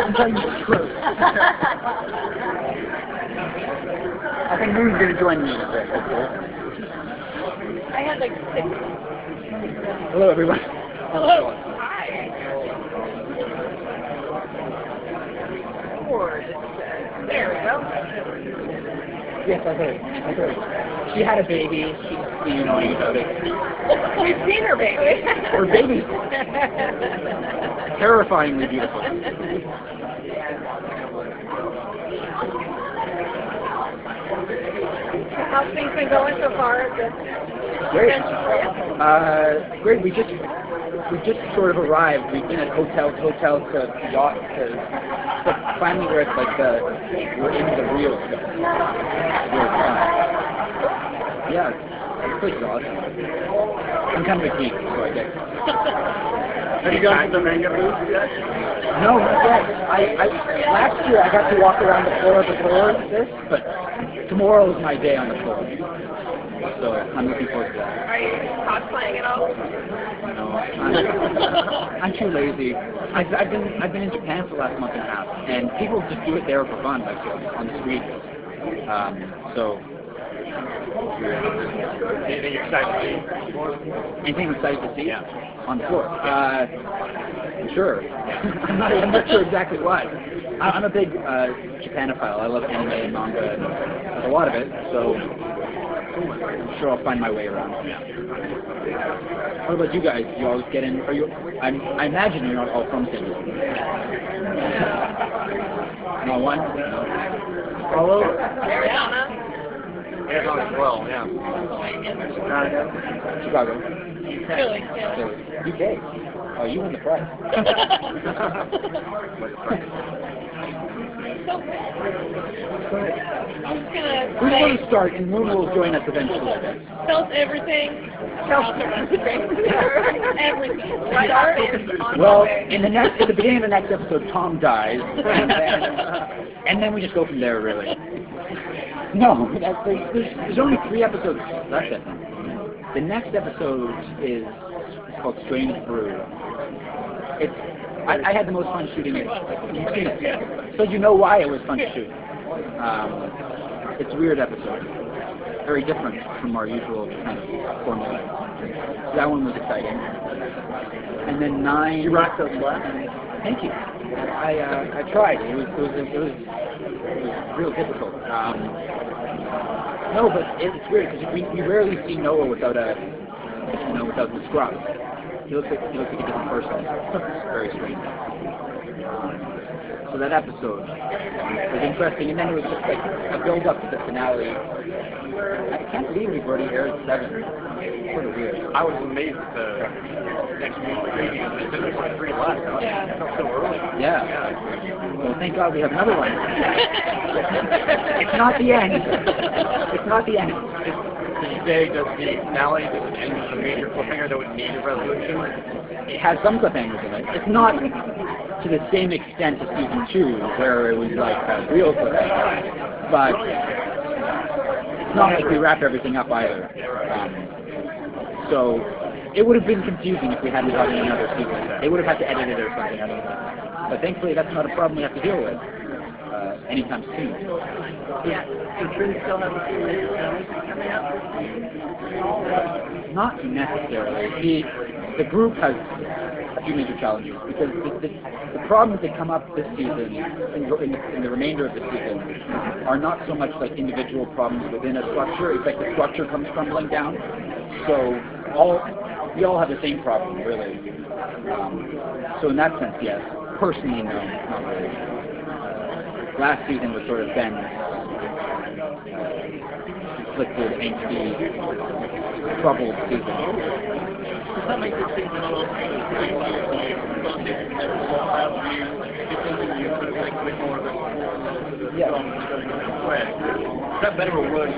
I'm telling you the truth. I think Moon's going to join me in a bit. I had like 6. Hello, everyone. Hello. Hi. Ford. There we go. Yes, I heard. She had a baby. She's annoying about it. We've seen her baby. Her baby's terrifyingly beautiful. How's things been going so far at the Great. convention for you? Great. We just sort of arrived. We've been at hotel to yacht to. But finally, we're at we're in the real stuff. It's really fun. Yeah, this place is awesome. I'm kind of a geek, so I get. Have you gone to the manga booth yet? No, not yet. Last year I got to walk around the floor before this, but tomorrow is my day on the floor. So I'm looking forward to that. Are you cosplaying at all? No, I'm too lazy. I've been in Japan for the last month and a half, and people just do it there for fun, like on the streets. So. Anything exciting to see? Anything exciting to see? Yeah. On the floor? Sure. I'm not sure exactly what. I'm a big Japanophile. I love anime and manga and a lot of it, so I'm sure I'll find my way around. What about you guys? You always get in? I imagine you're not all from San Diego. Not one? Follow? Arizona. Arizona as well, yeah. Chicago. Really? Yeah. UK. Oh, you won the prize. So, I'm just gonna Who's say, going to start, and Moon will join us eventually. tell us everything. Everything. Start on Well, Monday. at the beginning of the next episode, Tom dies, and then we just go from there. Really. No, there's only 3 episodes left. I think. The next episode is called Strange Brew. I had the most fun shooting it. You've seen it, so you know why it was fun to shoot. It's a weird episode, very different from our usual kind of formula. So that one was exciting. And then 9. You rocked those last. Thank you. I tried. It was real difficult. No, but it's weird because we rarely see Noah without the scrub. He looks like a different person. It's very strange. So that episode was interesting, and then it was just like a build up to the finale. I can't believe we've already aired 7. It's sort of weird. I was amazed at the next week. There's only 3 left. Yeah. It felt so early. Yeah. Well, thank God we have another one. It's not the end. It's not the end. Did you say does the finale does it end with a major cliffhanger that would need a resolution? It has some cliffhangers in it. It's not to the same extent as season 2, where it was like a real cliffhanger, but it's not like we wrap everything up either. So it would have been confusing if we hadn't gotten another season. They would have had to edit it or something. I don't know. But thankfully, that's not a problem we have to deal with anytime soon. Yeah. Does Finn still have a few minutes coming up? Not necessarily. The group has a few major challenges because the problems that come up this season, in the remainder of the season, are not so much like individual problems within a structure. It's like the structure comes crumbling down. So we all have the same problem, really. So in that sense, yes. Personally, no, not really. Last season was sort of Ben's conflicted, angsty, troubled season. Does that make this season a little Yeah. Is that better or worse?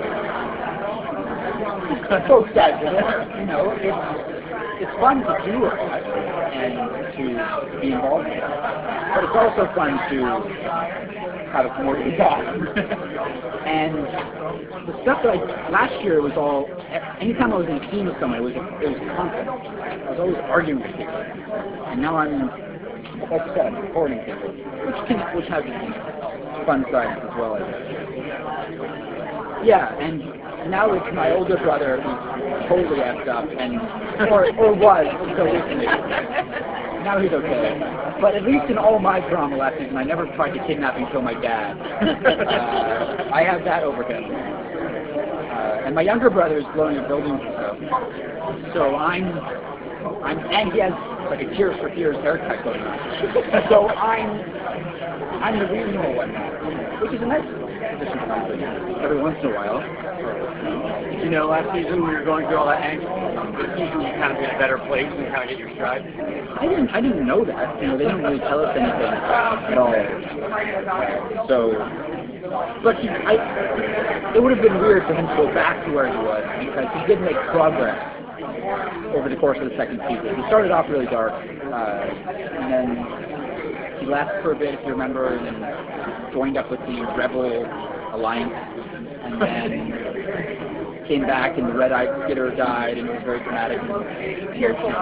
Both sides of it. You know, it's fun to do it and to be involved in it. But it's also fun to have more to talk. And the stuff that last year was all, anytime I was in a team with someone, it was conflict. I was always arguing with people. And now I'm like I said, I'm supporting people, which has its fun sides as well, I guess. Yeah, and now it's my older brother who's totally effed up, or was until recently. Now he's okay. But at least in all my drama last season, I never tried to kidnap and kill my dad. I have that over him. And my younger brother is blowing up buildings and stuff. So and he has like a Tears for Fears haircut going on. So I'm the reasonable one now, which is a nice position to be in every once in a while. You know, last season when you were going through all that angst, this season you kind of be in a better place and kind of get your stride. I didn't know that. You know, they didn't really tell us anything at all. So, but it would have been weird for him to go back to where he was because he did make progress over the course of the second season. He started off really dark, and then he left for a bit, if you remember, and then joined up with the Rebel Alliance, and then came back, and the red-eyed skitter died, and it was very dramatic and tearful.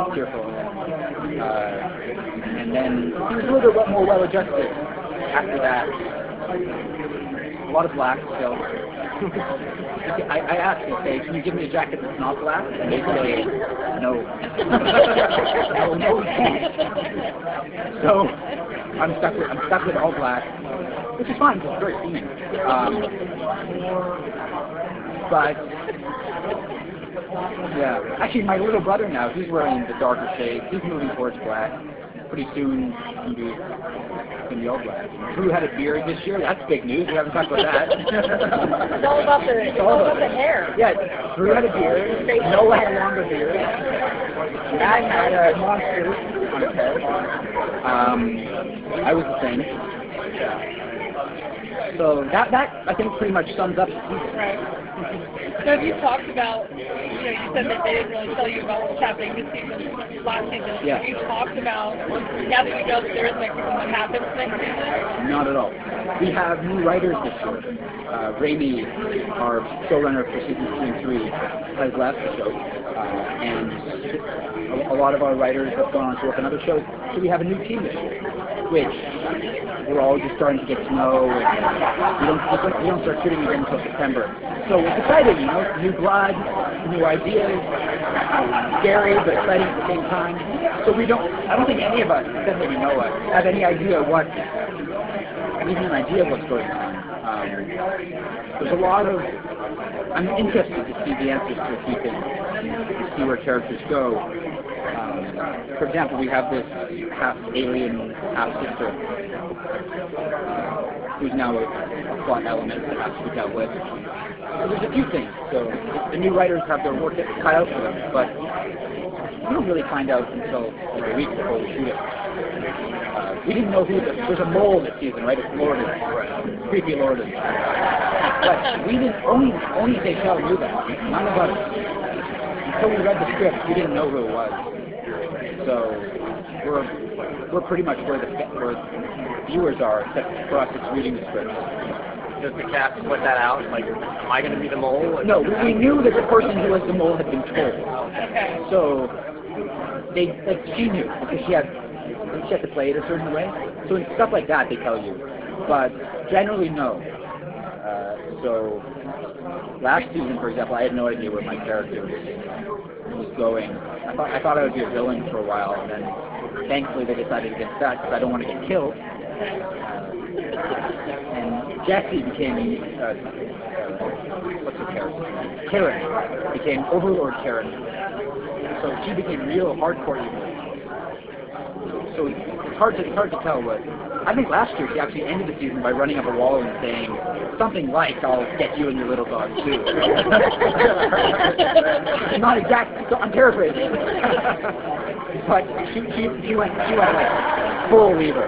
And then he was a little bit more well-adjusted after that. A lot of black still. I asked them, say, can you give me a jacket that's not black? And they say, no. No, we can't. So I'm stuck with all black, which is fine because it's very steaming. But yeah, actually, my little brother now, he's wearing the darker shades. He's moving towards black. Pretty soon, it's gonna be all black. Drew had a beard this year. That's big news. We haven't talked about that. It's all about the hair. Yeah, Drew had a beard. Noah had a longer beard. Matt had a monster on his head. I was the same. So that I think pretty much sums up the season. Right. So have you talked about, you said that they didn't really tell you about what's happening this season, last season. Yeah. Have you talked about, now that you know that there is next season, what happens next season? Not at all. We have new writers this year. Raimi, our showrunner for seasons 2 and 3, has left the show. And a lot of our writers have gone on to work on other shows. So we have a new team this year, which we're all just starting to get to know. And we don't start shooting again until September. So it's exciting, new blood, new ideas, scary but exciting at the same time. So I don't think any of us, except maybe Noah, have any idea even an idea of what's going on. There's a lot of, I'm interested to see the answers to a few things, to see where characters go. For example, we have this half alien, half sister, who's now a plot element that has to be dealt with. So there's a few things. So the new writers have their work cut out for them, but we don't really find out until a week before we shoot it. We didn't know there's a mole this season, right? It's Lourdes, creepy Lourdes. But we didn't, only Seychelles knew that. None of us, until we read the script, we didn't know who it was. So we're pretty much where the viewers are, except for us, it's reading the script. Does the cast split that out? Like, am I going to be the mole? No, we knew that the person who was the mole had been told. Okay. So she knew because she had to play it a certain way. So in stuff like that, they tell you. But generally, no. So last season, for example, I had no idea where my character was going. I thought I would be a villain for a while, and then thankfully they decided against that because I don't want to get killed. And Jesse became, what's her character? Karen. Became Overlord Karen. So she became real hardcore evil. So it's hard to tell what. I think last year she actually ended the season by running up a wall and saying something like, "I'll get you and your little dog too." Not exactly. So I'm paraphrasing. But she went like full Weaver.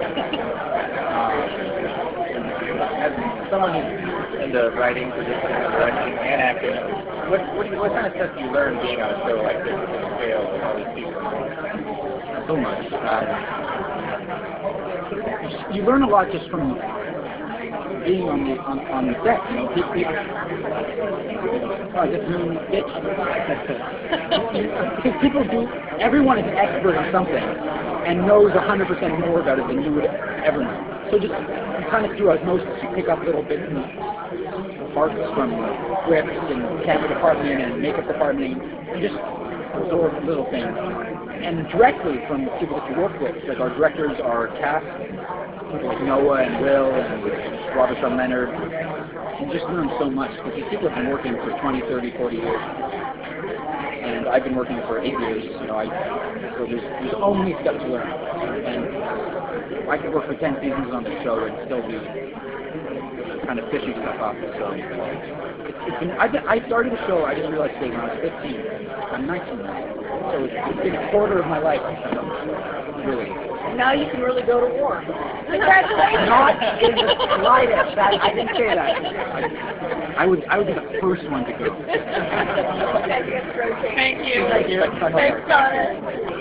As someone who's into writing, producing, directing, and acting, what kind of stuff do you learn being on a show like this with the scale of all these people? So much. You learn a lot just from being on the set. You know, people, oh, this moon bitch. Because people do, everyone is an expert in something and knows 100% more about it than you would ever know. So just kind of through osmosis, you pick up little bits and parts from scripts and camera department and makeup department, and you just absorb little things. And directly from the people that you work with, like our directors, our cast, people like Noah and Will and Robert Sean Leonard, you just learn so much because these people have been working for 20, 30, 40 years. And I've been working for 8 years, you know, so there's only stuff to learn. And I could work for 10 seasons on the show and still be kind of fishing stuff off the show. It's been, I started the show, I didn't realize today, when I was 15. I'm 19 now. So it's been a quarter of my life, really. Now you can really go to war. Congratulations! Not in the slightest. I didn't say that. I would be the first one to go. Thank you. Thank you. Thanks, Connor.